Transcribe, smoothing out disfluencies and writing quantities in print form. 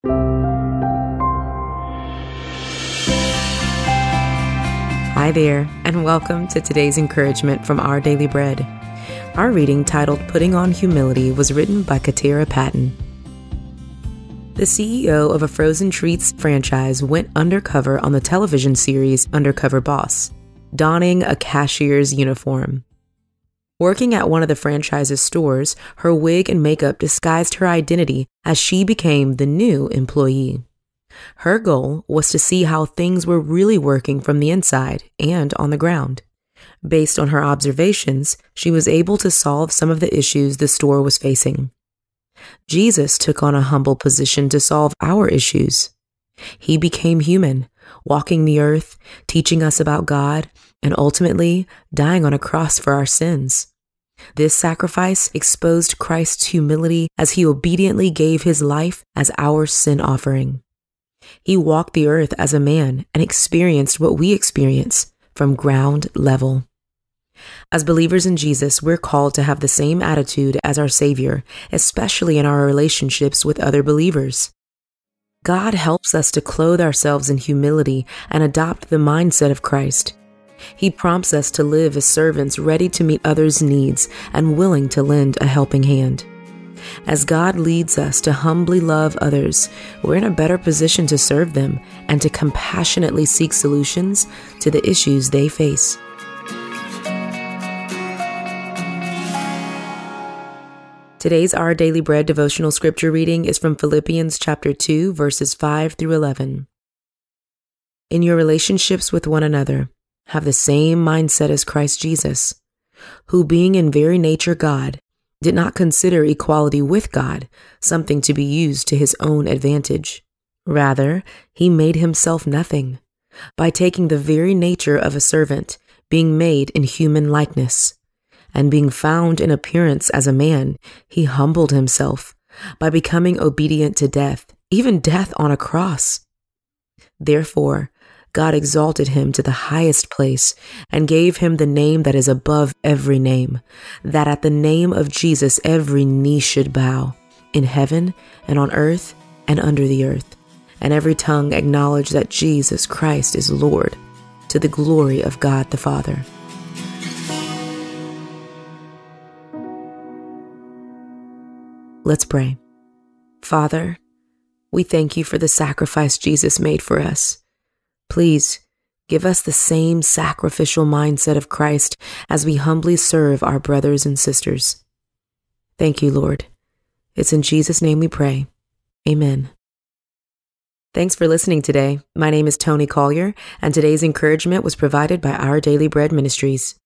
Hi there, and welcome to today's encouragement from Our Daily Bread. Our reading, titled Putting on Humility, was written by Katera Patton. The CEO of a frozen treats franchise went undercover on the television series Undercover Boss, donning a cashier's uniform. Working at one of the franchise's stores, her wig and makeup disguised her identity as she became the new employee. Her goal was to see how things were really working from the inside and on the ground. Based on her observations, she was able to solve some of the issues the store was facing. Jesus took on a humble position to solve our issues. He became human, walking the earth, teaching us about God, and ultimately dying on a cross for our sins. This sacrifice exposed Christ's humility as he obediently gave his life as our sin offering. He walked the earth as a man and experienced what we experience from ground level. As believers in Jesus, we're called to have the same attitude as our Savior, especially in our relationships with other believers. God helps us to clothe ourselves in humility and adopt the mindset of Christ. He prompts us to live as servants ready to meet others' needs and willing to lend a helping hand. As God leads us to humbly love others, we're in a better position to serve them and to compassionately seek solutions to the issues they face. Today's Our Daily Bread devotional scripture reading is from Philippians chapter 2, verses 5 through 11. In your relationships with one another, have the same mindset as Christ Jesus, who being in very nature God, did not consider equality with God something to be used to his own advantage. Rather, he made himself nothing by taking the very nature of a servant, being made in human likeness. And being found in appearance as a man, he humbled himself by becoming obedient to death, even death on a cross. Therefore, God exalted him to the highest place and gave him the name that is above every name, that at the name of Jesus every knee should bow, in heaven and on earth and under the earth, and every tongue acknowledge that Jesus Christ is Lord, to the glory of God the Father. Let's pray. Father, we thank you for the sacrifice Jesus made for us. Please give us the same sacrificial mindset of Christ as we humbly serve our brothers and sisters. Thank you, Lord. It's in Jesus' name we pray. Amen. Thanks for listening today. My name is Tony Collier, and today's encouragement was provided by Our Daily Bread Ministries.